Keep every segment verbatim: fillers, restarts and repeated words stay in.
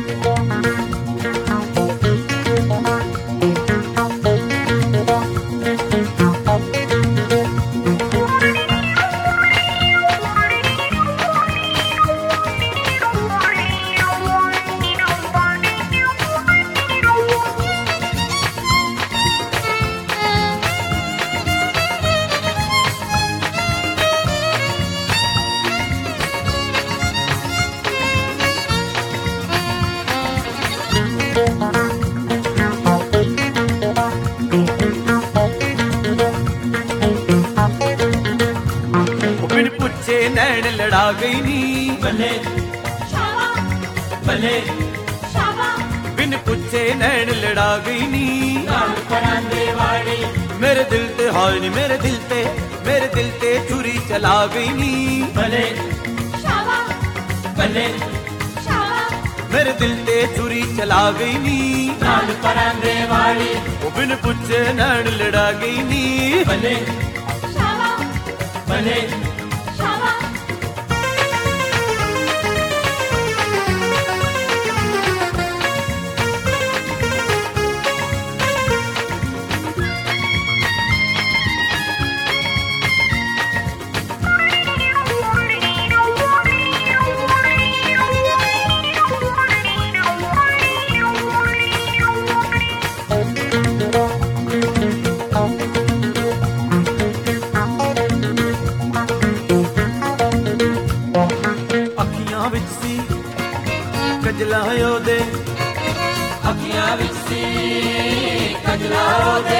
बिन पूछे नैन लड़ा गई नी भले शाबा भले शाबा बिन पूछे नैन लड़ा गई नी लाल परांदे वाली मेरे दिल ते हाय नी मेरे दिल ते मेरे दिल ते छुरी चला गई नी भले शाबा भले शाबा मेरे दिल ते छुरी चला गई नी लाल परांदे वाली ओ बिन पूछे नैन लड़ा गई नी भले शाबा भले शाबा अखियां विच सी कजला ओदे अखियां विच सी कजला ओदे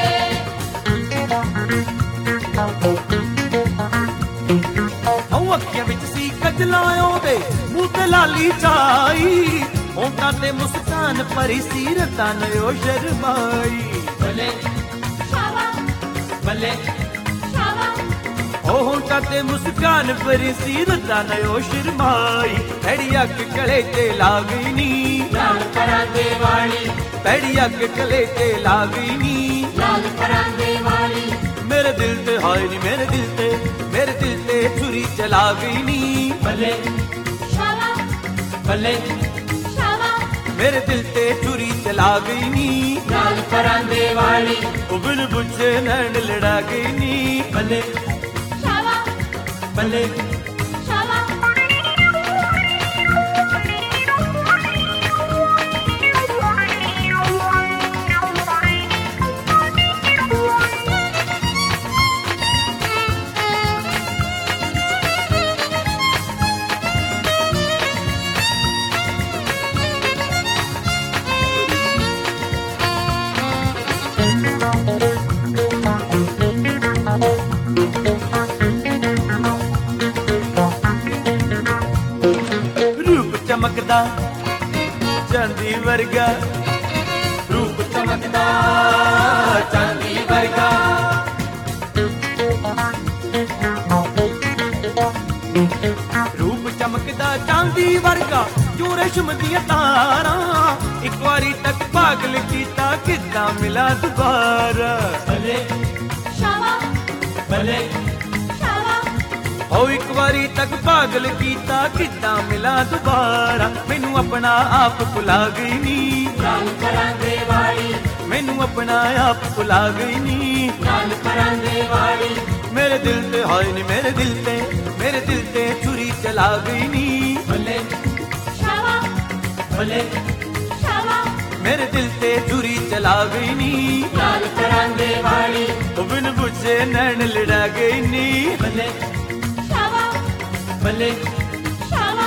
औ अखियां विच सी कजला ओदे मूंह ते लाली चाई होंठां ते मुस्कान भरी सीरतां नयो शर्माई भले शाबा भले शाबा ओ होंठां ते मुस्कान भरी सीरतां नयो शर्माई पैड़ी अख गले ते ला गई नी लाल परांदे वाली पैड़ी अख गले ते ला गई नी लाल परांदे वाली मेरे दिल ते हाय नी मेरे दिल ते मेरे दिल ते छुरी चला गई नी भले शाबा भले शाबा मेरे दिल ते छुरी चला गई नी लाल परांदे वाली ओ बिन पूछे नैन लड़ा गई नी भले शाबा भले शाबा रूप चमकदा चांदी वर्गा रूप चमकदा चांदी वर्गा रूप चमकदा चांदी वर्गा जो रेशम दियां तारां एक बारी तक पागल कीता किद्दां मिला दुबारा भले शाबा भले शाबा ओ एक बारी तक पागल कीता किद्दां मिला दुबारा मैनू अपना आप भुला गई नी लाल परांदे वाली मैनू अपना आप भुला गई नी लाल परांदे वाली मेरे दिल ते हाय नी मेरे दिल ते मेरे दिल ते छुरी चला गई नी भले शाबा भले शाबा मेरे दिल ते छुरी चला गई नी लाल परांदे वाली ओ बिन पूछे नैन लड़ा गई नी भले शाबा भले शाबा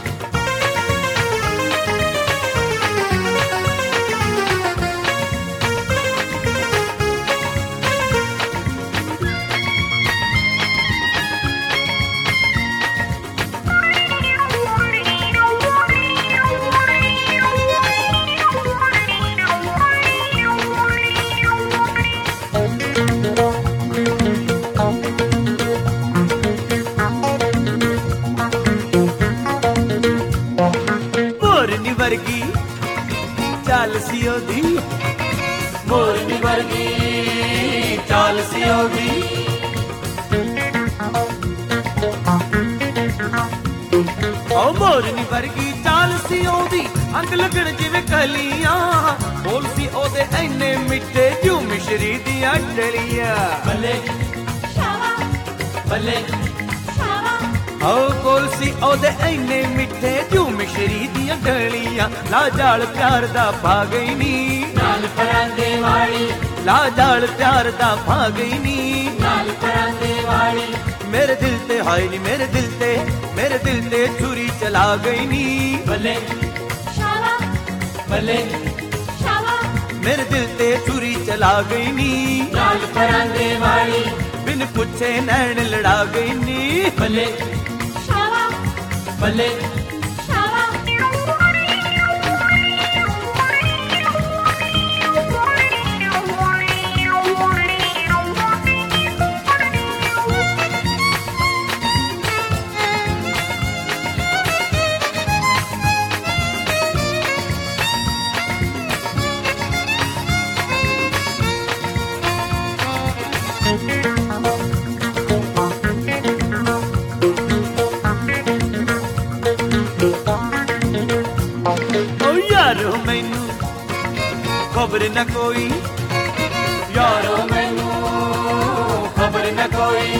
मोरनी वर्गी चाल सी ओदी मोरनी वर्गी चाल सी ओदी ओ मोरनी वर्गी चाल सी ओदी अंग ਵੇ ਕਲੀਆਂ ਬੋਲ ਸੀ ਉਹਦੇ ਐਨੇ ਮਿੱਠੇ ਜਿਉ ਮਿਸ਼ਰੀ ਦੀਆਂ ਡਲੀਆਂ ਬੱਲੇ ਸ਼ਾਵਾ ਬੱਲੇ ਸ਼ਾਵਾ ਆਓ ਬੋਲ ਸੀ ਉਹਦੇ ਐਨੇ ਮਿੱਠੇ ਜਿਉ ਮਿਸ਼ਰੀ ਦੀਆਂ ਡਲੀਆਂ ਲਾ ਜਾਲ ਪਿਆਰ ਦਾ ਪਾ ਗਈ ਨੀ ਨਾਲ ਪਰਾਂਦੇ ਵਾਲੀ ਲਾ ਜਾਲ ਪਿਆਰ ਦਾ ਪਾ ਗਈ ਨੀ ਨਾਲ ਪਰਾਂਦੇ ਵਾਲੀ ਮੇਰੇ ਦਿਲ ਤੇ ਹਾਏ ਨੀ ਮੇਰੇ ਦਿਲ ਤੇ ਮੇਰੇ ਦਿਲ ਤੇ ਛੁਰੀ ਚਲਾ ਗਈ ਨੀ ਬੱਲੇ ਸ਼ਾਵਾ ਬੱਲੇ ਸ਼ਾਵਾ ਮੇਰੇ ਦਿਲ ਤੇ ਛੁਰੀ ਚਲਾ ਗਈ ਨੀ ਨਾਲ ਪਰਾਂਦੇ ਵਾਲੀ ਬਿਨ ਪੁੱਛੇ ਨੈਣ ਲੜਾ ਗਈ ਨੀ ਬੱਲੇ ਸ਼ਾਵਾ ਬੱਲੇ ਸ਼ਾਵਾ ਓ ਯਾਰੋ ਮੈਨੂੰ ਖਬਰ ਨਾ ਕੋਈ ਯਾਰੋ ਮੈਨੂੰ ਖਬਰ ਨਾ ਕੋਈ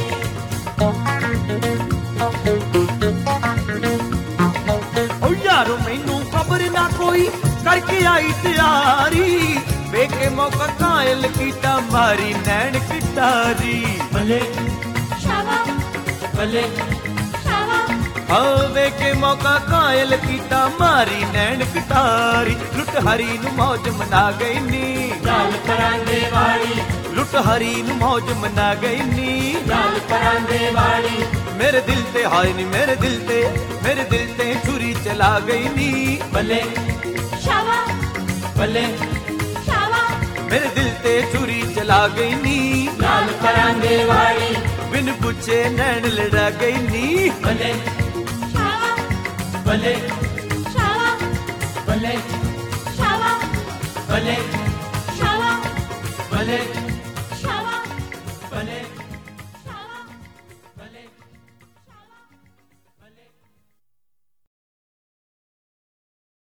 ਓ ਯਾਰੋ ਮੈਨੂੰ ਖਬਰ ਨਾ ਕੋਈ ਕਰਕੇ ਆਈ ਤਿਆਰੀ ਵੇਖ ਕੇ ਮੌਕਾ ਕਾਇਲ ਕੀਤਾ ਮਾਰੀ ਨੈਣ ਕਿਟਾਰੀ ਬੱਲੇ ਸ਼ਾਵਾ ਬੱਲੇ ਸ਼ਾਵਾ ਹਾਂ ਵੇਖ ਕੇ ਮੌਕਾ ਕਾਇਲ ਕੀਤਾ ਮਾਰੀ ਨੈਣ ਕਿਟਾਰੀ ਲੁੱਟ ਹਰੀ ਨੂੰ ਮੌਜ ਮਨਾ ਗਈ ਨੀ ਨਾਲ ਪਰਾਂਦੇ ਵਾਲੀ ਲੁੱਟ ਹਰੀ ਨੂੰ ਮੌਜ ਮਨਾ ਗਈ ਨੀ ਨਾਲ ਪਰਾਂਦੇ ਵਾਲੀ ਮੇਰੇ ਦਿਲ ਤੇ ਹਾਏ ਨੀ ਮੇਰੇ ਦਿਲ ਤੇ ਮੇਰੇ ਦਿਲ ਤੇ ਛੁਰੀ ਚਲਾ ਗਈ ਨੀ ਬੱਲੇ ਸ਼ਾਵਾ ਬੱਲੇ ਸ਼ਾਵਾ ਮੇਰੇ ਦਿਲ ਤੇ ਛੁਰੀ ਚਲਾ ਗਈ ਨੀ ਨਾਲ ਪਰਾਂਦੇ ਵਾਲੀ ਬਿਨ ਪੁੱਛੇ ਨੈਣ ਲੜਾ ਗਈ ਨੀ ਬੱਲੇ ਸ਼ਾਵਾ ਬੱਲੇ ਸ਼ਾਵਾ ਬੱਲੇ ਸ਼ਾਵਾ ਬੱਲੇ ਸ਼ਾਵਾ ਬੱਲੇ